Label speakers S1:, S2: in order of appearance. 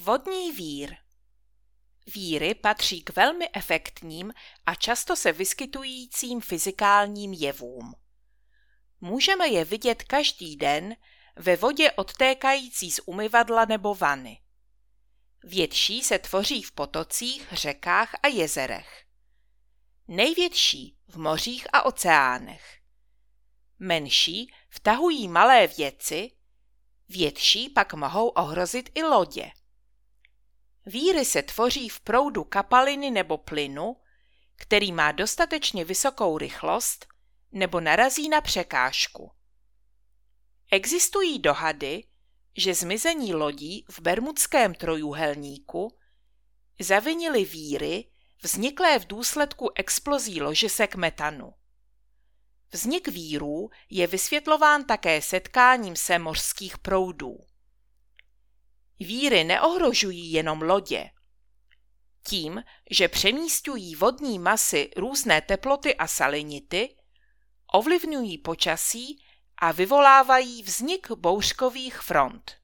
S1: Vodní vír. Víry patří k velmi efektním a často se vyskytujícím fyzikálním jevům. Můžeme je vidět každý den ve vodě odtékající z umyvadla nebo vany. Větší se tvoří v potocích, řekách a jezerech. Největší v mořích a oceánech. Menší vtahují malé věci, větší pak mohou ohrozit i lodě. Víry se tvoří v proudu kapaliny nebo plynu, který má dostatečně vysokou rychlost nebo narazí na překážku. Existují dohady, že zmizení lodí v Bermudském trojúhelníku zavinily víry vzniklé v důsledku explozí ložisek metanu. Vznik vírů je vysvětlován také setkáním se mořských proudů. Víry neohrožují jenom lodě. Tím, že přemísťují vodní masy různé teploty a salinity, ovlivňují počasí a vyvolávají vznik bouřkových front.